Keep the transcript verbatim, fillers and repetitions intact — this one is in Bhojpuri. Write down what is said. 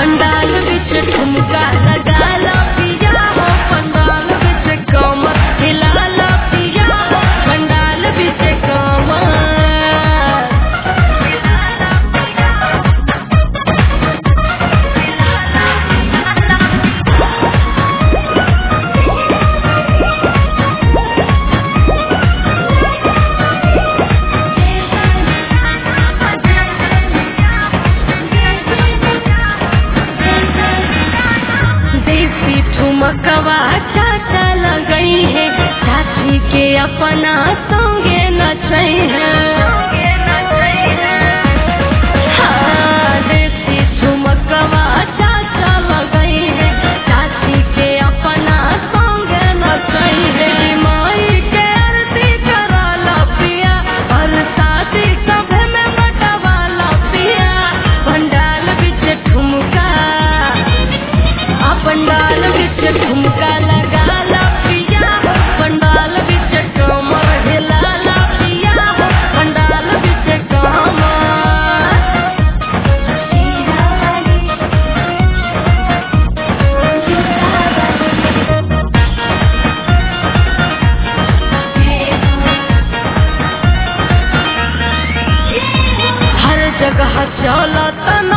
पंडाल बिच ठुमका लगा ला पिया हो, पंडाल बिच कमर हिला ला पिया हो, पंडाल बिच कमर। देसी ठुमकवा चाचा लगई है, चाची के अपना संगे नचई है। हाँ, देसी ठुमकवा चाचा लगई है, चाची के अपना संगे नचई है। माई के आरती करा ला पिया, और शादी सभे में बटवा ला पिया, पंडाल बिच ठुमका पंडाल बिच ठुमका लगा ला पिया हो, पंडाल बिच कमर हिला ला पिया हो, पंडाल बिच कमर। हर जगह चलत